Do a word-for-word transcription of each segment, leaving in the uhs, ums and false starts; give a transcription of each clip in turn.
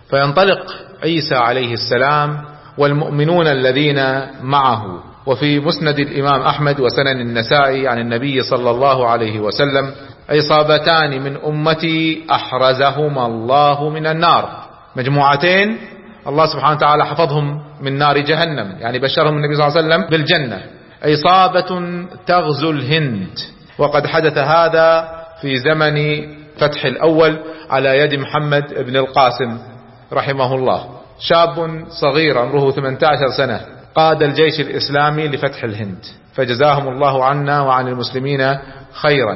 فينطلق عيسى عليه السلام والمؤمنون الذين معه. وفي مسند الإمام أحمد وسنن النسائي عن النبي صلى الله عليه وسلم: عصابتان من أمتي أحرزهما الله من النار. مجموعتين الله سبحانه وتعالى حفظهم من نار جهنم، يعني بشرهم النبي صلى الله عليه وسلم بالجنة. عصابة تغزو الهند، وقد حدث هذا في زمن فتح الأول على يد محمد بن القاسم رحمه الله، شاب صغير عمره ثمانية عشر سنة قاد الجيش الإسلامي لفتح الهند، فجزاهم الله عنا وعن المسلمين خيرا.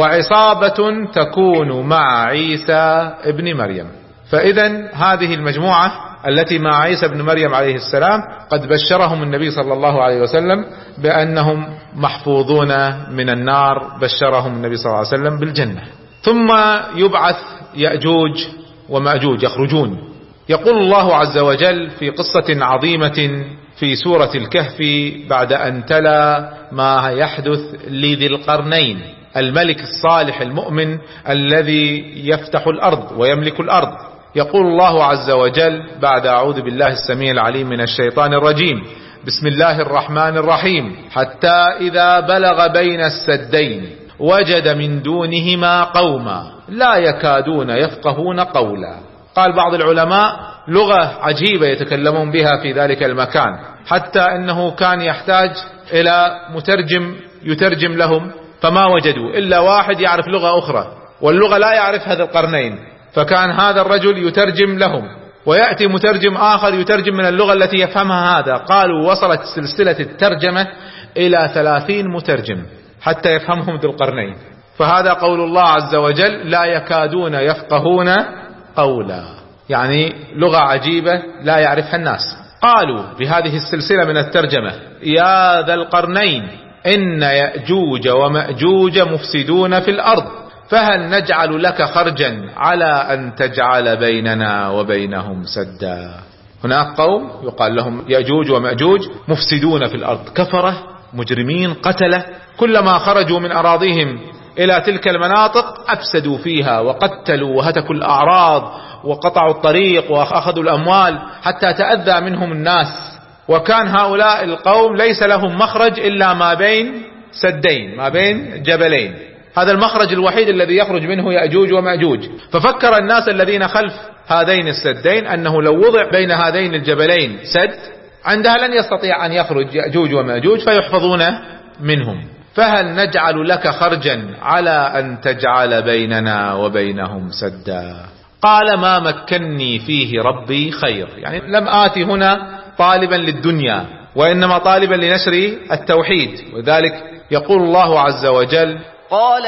وعصابة تكون مع عيسى ابن مريم. فإذا هذه المجموعة التي مع عيسى بن مريم عليه السلام قد بشرهم النبي صلى الله عليه وسلم بأنهم محفوظون من النار، بشرهم النبي صلى الله عليه وسلم بالجنة. ثم يبعث يأجوج ومأجوج يخرجون. يقول الله عز وجل في قصة عظيمة في سورة الكهف بعد أن تلا ما يحدث لذي القرنين، الملك الصالح المؤمن الذي يفتح الأرض ويملك الأرض. يقول الله عز وجل بعد أعوذ بالله السميع العليم من الشيطان الرجيم: بسم الله الرحمن الرحيم: حتى إذا بلغ بين السدين وجد من دونهما قوما لا يكادون يفقهون قولا. قال بعض العلماء لغة عجيبة يتكلمون بها في ذلك المكان، حتى أنه كان يحتاج إلى مترجم يترجم لهم، فما وجدوا إلا واحد يعرف لغة أخرى، واللغة لا يعرف هذا القرنين، فكان هذا الرجل يترجم لهم، ويأتي مترجم آخر يترجم من اللغة التي يفهمها هذا. قالوا وصلت سلسلة الترجمة إلى ثلاثين مترجم حتى يفهمهم ذو القرنين. فهذا قول الله عز وجل: لا يكادون يفقهون قولا، يعني لغة عجيبة لا يعرفها الناس. قالوا بهذه السلسلة من الترجمة: يا ذا القرنين إن يأجوج ومأجوج مفسدون في الأرض فهل نجعل لك خرجا على أن تجعل بيننا وبينهم سدا. هناك قوم يقال لهم يأجوج ومأجوج مفسدون في الأرض، كفرة مجرمين قتلة، كلما خرجوا من أراضيهم إلى تلك المناطق أفسدوا فيها وقتلوا وهتكوا الأعراض وقطعوا الطريق وأخذوا الأموال حتى تأذى منهم الناس. وكان هؤلاء القوم ليس لهم مخرج إلا ما بين سدين، ما بين جبلين، هذا المخرج الوحيد الذي يخرج منه يأجوج ومأجوج. ففكر الناس الذين خلف هذين السدين أنه لو وضع بين هذين الجبلين سد عندها لن يستطيع أن يخرج يأجوج ومأجوج فيحفظون منهم. فهل نجعل لك خرجا على أن تجعل بيننا وبينهم سدا. قال ما مكني فيه ربي خير، يعني لم آتي هنا طالبا للدنيا وإنما طالبا لنشر التوحيد. وذلك يقول الله عز وجل: قال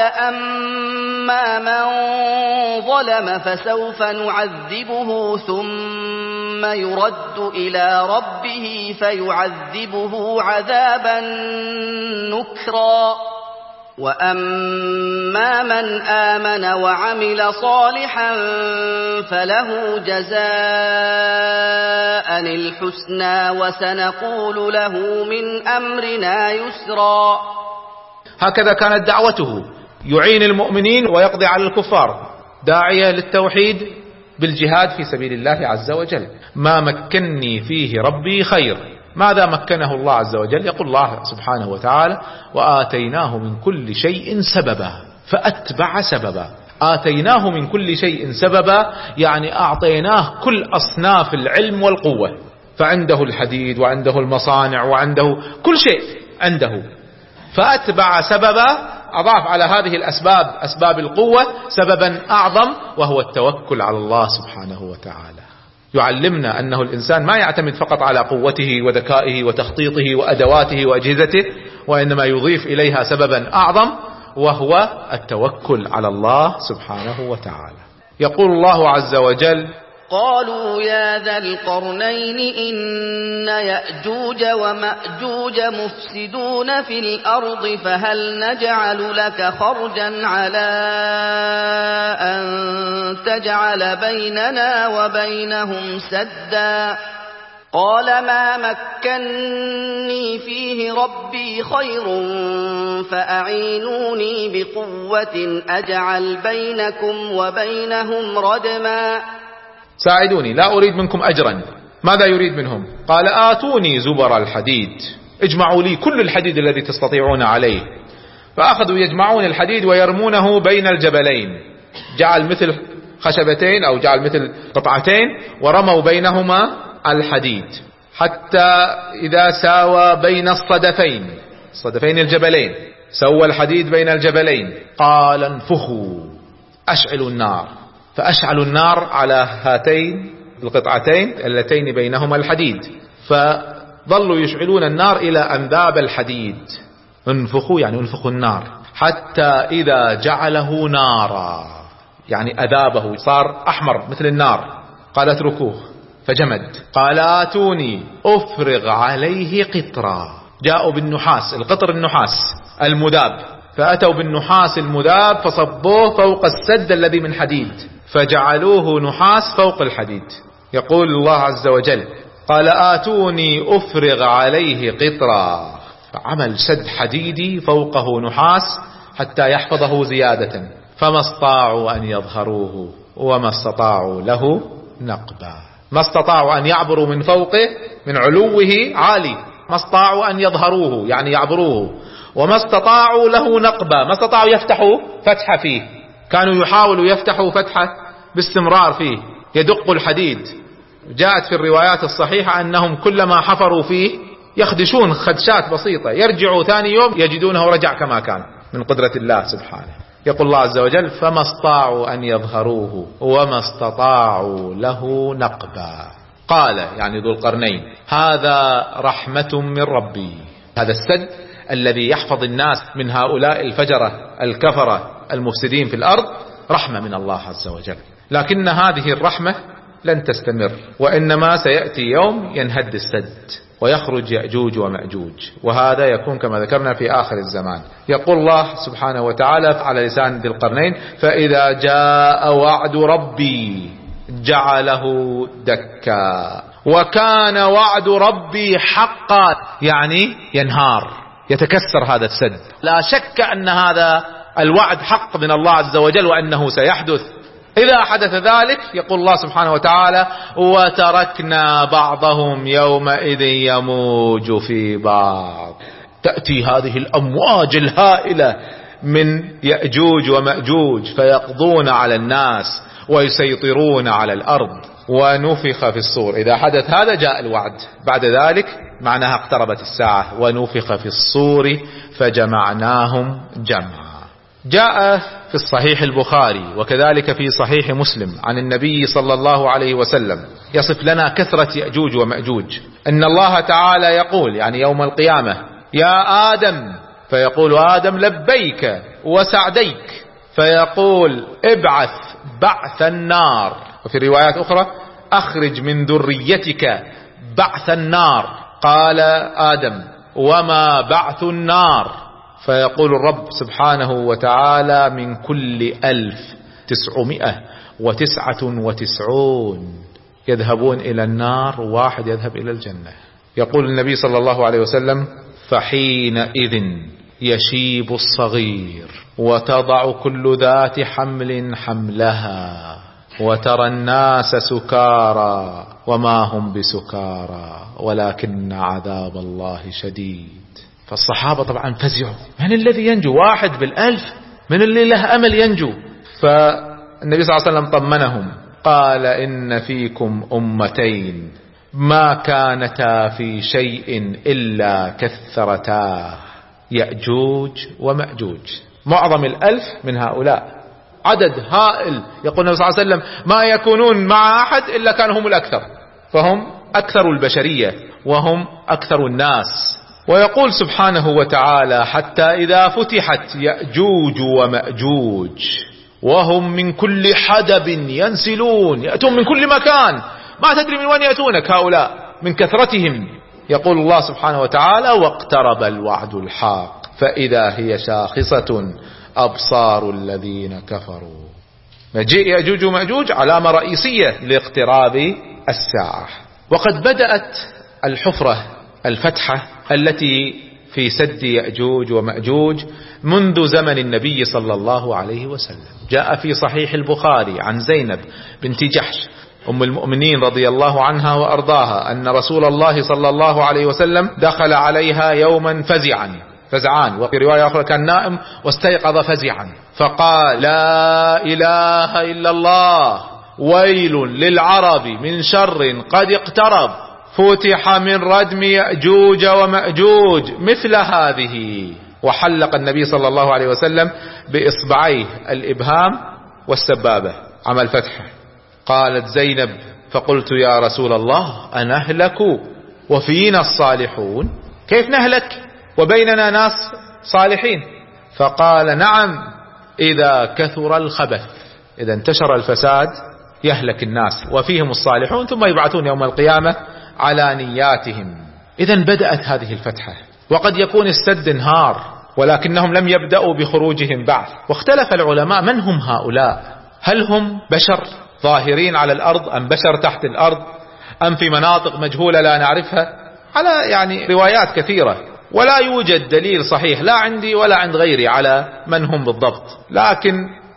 أما من ظلم فسوف نعذبه ثم يرد إلى ربه فيعذبه عذابا نكرا وأما من آمن وعمل صالحا فله جزاء الحسنى وسنقول له من أمرنا يسرا. هكذا كانت دعوته، يعين المؤمنين ويقضي على الكفار، داعية للتوحيد بالجهاد في سبيل الله عز وجل. ما مكني فيه ربي خير. ماذا مكنه الله عز وجل؟ يقول الله سبحانه وتعالى: وآتيناه من كل شيء سببا فأتبع سببا. آتيناه من كل شيء سببا يعني أعطيناه كل أصناف العلم والقوة، فعنده الحديد وعنده المصانع وعنده كل شيء عنده. فأتبع سببا، أضاف على هذه الأسباب أسباب القوة سببا أعظم وهو التوكل على الله سبحانه وتعالى. يعلمنا أنه الإنسان ما يعتمد فقط على قوته وذكائه وتخطيطه وأدواته وأجهزته، وإنما يضيف إليها سببا أعظم وهو التوكل على الله سبحانه وتعالى. يقول الله عز وجل: قالوا يا ذا القرنين إن يأجوج ومأجوج مفسدون في الأرض فهل نجعل لك خرجا على أن تجعل بيننا وبينهم سدا. قال ما مكني فيه ربي خير فأعينوني بقوة أجعل بينكم وبينهم ردما. ساعدوني، لا أريد منكم أجرا. ماذا يريد منهم؟ قال آتوني زبر الحديد، اجمعوا لي كل الحديد الذي تستطيعون عليه. فأخذوا يجمعون الحديد ويرمونه بين الجبلين، جعل مثل خشبتين أو جعل مثل قطعتين ورموا بينهما الحديد، حتى إذا ساوى بين الصدفين، الصدفين الجبلين، سوى الحديد بين الجبلين، قال انفخوا أشعلوا النار. فأشعلوا النار على هاتين القطعتين اللتين بينهما الحديد، فظلوا يشعلون النار إلى أن ذاب الحديد. انفخوا يعني انفخوا النار، حتى إذا جعله نارا يعني أذابه، صار أحمر مثل النار. قال اتركوه فجمد. قال آتوني أفرغ عليه قطرا. جاءوا بالنحاس، القطر النحاس المذاب، فأتوا بالنحاس المذاب فصبوه فوق السد الذي من حديد، فجعلوه نحاس فوق الحديد. يقول الله عز وجل قال آتوني أفرغ عليه قطرا، فعمل سد حديدي فوقه نحاس حتى يحفظه زيادة، فما استطاعوا أن يظهروه وما استطاعوا له نقبا. ما استطاعوا أن يعبروا من فوقه، من علوه عالي، ما استطاعوا أن يظهروه يعني يعبروه، وما استطاعوا له نقبا، ما استطاعوا يفتحوا فتحة فيه. كانوا يحاولوا يفتحوا فتحة باستمرار فيه، يدق الحديد. جاءت في الروايات الصحيحة أنهم كلما حفروا فيه يخدشون خدشات بسيطة، يرجعوا ثاني يوم يجدونه رجع كما كان من قدرة الله سبحانه. يقول الله عز وجل فما استطاعوا أن يظهروه وما استطاعوا له نقبا. قال يعني ذو القرنين هذا رحمة من ربي، هذا السد الذي يحفظ الناس من هؤلاء الفجرة الكفرة المفسدين في الأرض رحمة من الله عز وجل، لكن هذه الرحمة لن تستمر، وإنما سيأتي يوم ينهد السد ويخرج يأجوج ومأجوج، وهذا يكون كما ذكرنا في آخر الزمان. يقول الله سبحانه وتعالى على لسان ذي القرنين فإذا جاء وعد ربي جعله دكا وكان وعد ربي حقا، يعني ينهار يتكسر هذا السد. لا شك أن هذا الوعد حق من الله عز وجل وأنه سيحدث. إذا حدث ذلك يقول الله سبحانه وتعالى وتركنا بعضهم يومئذ يموج في بعض. تأتي هذه الأمواج الهائلة من يأجوج ومأجوج فيقضون على الناس ويسيطرون على الأرض، ونفخ في الصور. إذا حدث هذا جاء الوعد، بعد ذلك معناها اقتربت الساعة. ونفخ في الصور فجمعناهم جمعا. جاء في الصحيح البخاري وكذلك في صحيح مسلم عن النبي صلى الله عليه وسلم يصف لنا كثرة يأجوج ومأجوج، أن الله تعالى يقول يعني يوم القيامة يا آدم، فيقول آدم لبيك وسعديك، فيقول ابعث بعث النار. وفي روايات أخرى أخرج من ذريتك بعث النار. قال آدم وما بعث النار؟ فيقول الرب سبحانه وتعالى من كل ألف تسعمائة وتسعة وتسعون يذهبون إلى النار، واحد يذهب إلى الجنة. يقول النبي صلى الله عليه وسلم فحينئذ يشيب الصغير وتضع كل ذات حمل حملها وترى الناس سكارى وما هم بسكارى ولكن عذاب الله شديد. فالصحابة طبعا فزعوا، من الذي ينجو؟ واحد بالألف، من اللي له أمل ينجو؟ فالنبي صلى الله عليه وسلم طمنهم قال إن فيكم أمتين ما كانتا في شيء إلا كثرتا يأجوج ومأجوج. معظم الألف من هؤلاء عدد هائل. يقول النبي صلى الله عليه وسلم ما يكونون مع أحد إلا كانوا هم الأكثر، فهم أكثر البشرية وهم أكثر الناس. ويقول سبحانه وتعالى حتى إذا فتحت يأجوج ومأجوج وهم من كل حدب ينسلون، يأتون من كل مكان، ما تدري من وين يأتونك هؤلاء من كثرتهم. يقول الله سبحانه وتعالى واقترب الوعد الحاق فإذا هي شاخصة أبصار الذين كفروا. مجيء يأجوج ومأجوج علامة رئيسية لاقتراب الساعة. وقد بدأت الحفرة الفتحة التي في سد يأجوج ومأجوج منذ زمن النبي صلى الله عليه وسلم. جاء في صحيح البخاري عن زينب بنت جحش أم المؤمنين رضي الله عنها وأرضاها أن رسول الله صلى الله عليه وسلم دخل عليها يوما فزعا فزعان، وفي رواية أخرى كان نائم واستيقظ فزعا، فقال: لا إله إلا الله، ويل للعرب من شر قد اقترب، فتح من ردم يأجوج ومأجوج مثل هذه. وحلق النبي صلى الله عليه وسلم بإصبعيه الإبهام والسبابة عمل فتحه. قالت زينب: فقلت: يا رسول الله أنهلك وفينا الصالحون؟ كيف نهلك وبيننا ناس صالحين؟ فقال: نعم، إذا كثر الخبث، إذا انتشر الفساد يهلك الناس وفيهم الصالحون، ثم يبعثون يوم القيامة على نياتهم. إذا بدأت هذه الفتحة، وقد يكون السد انهار ولكنهم لم يبدأوا بخروجهم بعد. واختلف العلماء من هم هؤلاء، هل هم بشر ظاهرين على الأرض أم بشر تحت الأرض أم في مناطق مجهولة لا نعرفها، على يعني روايات كثيرة، ولا يوجد دليل صحيح لا عندي ولا عند غيري على من هم بالضبط. لكن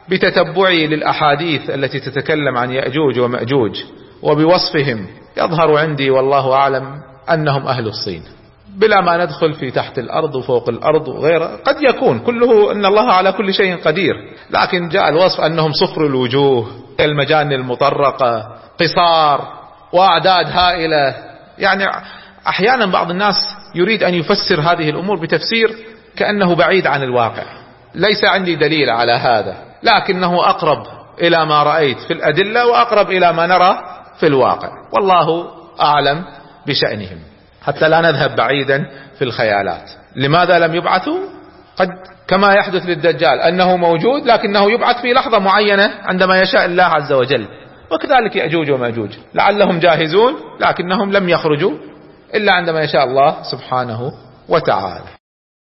بتتبعي للأحاديث التي تتكلم عن يأجوج ومأجوج وبوصفهم يظهر عندي والله أعلم أنهم أهل الصين، بلا ما ندخل في تحت الأرض وفوق الأرض وغيره. قد يكون كله أن الله على كل شيء قدير، لكن جاء الوصف أنهم صفر الوجوه، المجان المطرقة، قصار، وأعداد هائلة. يعني أحيانا بعض الناس يريد أن يفسر هذه الأمور بتفسير كأنه بعيد عن الواقع. ليس عندي دليل على هذا، لكنه أقرب إلى ما رأيت في الأدلة وأقرب إلى ما نرى في الواقع، والله أعلم بشأنهم، حتى لا نذهب بعيدا في الخيالات. لماذا لم يبعثوا؟ قد كما يحدث للدجال أنه موجود لكنه يبعث في لحظة معينة عندما يشاء الله عز وجل، وكذلك يأجوج ومأجوج لعلهم جاهزون لكنهم لم يخرجوا إلا عندما يشاء الله سبحانه وتعالى.